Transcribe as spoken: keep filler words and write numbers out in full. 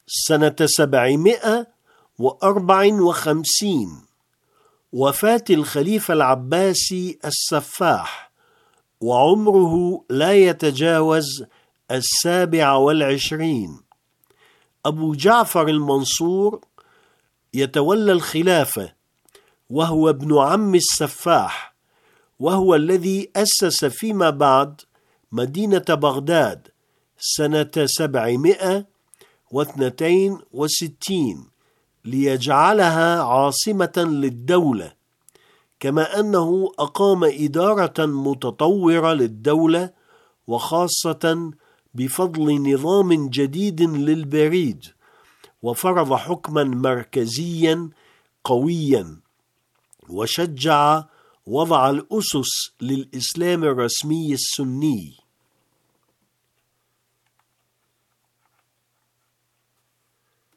سنة سبعمائة وأربعة وخمسين، وفاة الخليفة العباسي السفاح وعمره لا يتجاوز السابع والعشرين. أبو جعفر المنصور يتولى الخلافة وهو ابن عم السفاح، وهو الذي أسس فيما بعد مدينة بغداد سنة سبعمائة واثنين وستين ليجعلها عاصمة للدولة، كما أنه أقام إدارة متطورة للدولة، وخاصة بفضل نظام جديد للبريد، وفرض حكما مركزيا قويا، وشجع وضع الأسس للإسلام الرسمي السني.